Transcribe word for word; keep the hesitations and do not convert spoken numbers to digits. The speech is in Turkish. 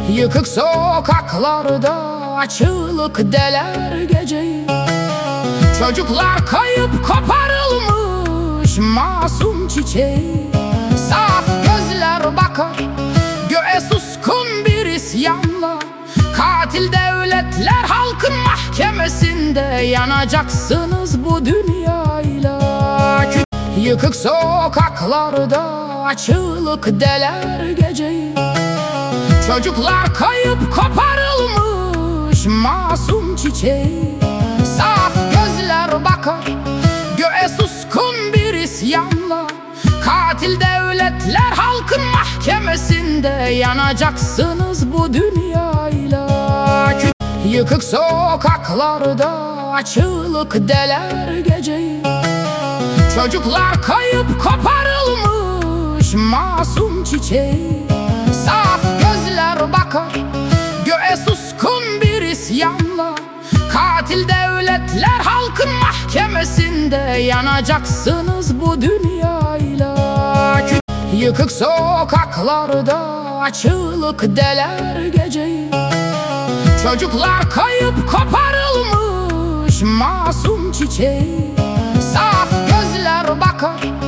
Yıkık sokaklarda açılık deler geceyi. Çocuklar kayıp koparılmış masum çiçeği. Saf gözler bakar göğe suskun bir isyanla. Katil devletler halkın mahkemesinde yanacaksınız bu dünyayla. Yıkık sokaklarda açılık deler geceyi. Çocuklar kayıp koparılmış masum çiçeği. Saf gözler bakar göğe suskun bir isyanla. Katil devletler halkın mahkemesinde yanacaksınız bu dünyayla. Yıkık sokaklarda açılık deler geceyi. Çocuklar kayıp koparılmış masum çiçeği. Saf gözler bakar göğe suskun bir isyanla. Katil devletler halkın mahkemesinde yanacaksınız bu dünyayla. Yıkık sokaklarda açılık deler geceyi. Çocuklar kayıp koparılmış masum çiçeği. Saf gözler bakar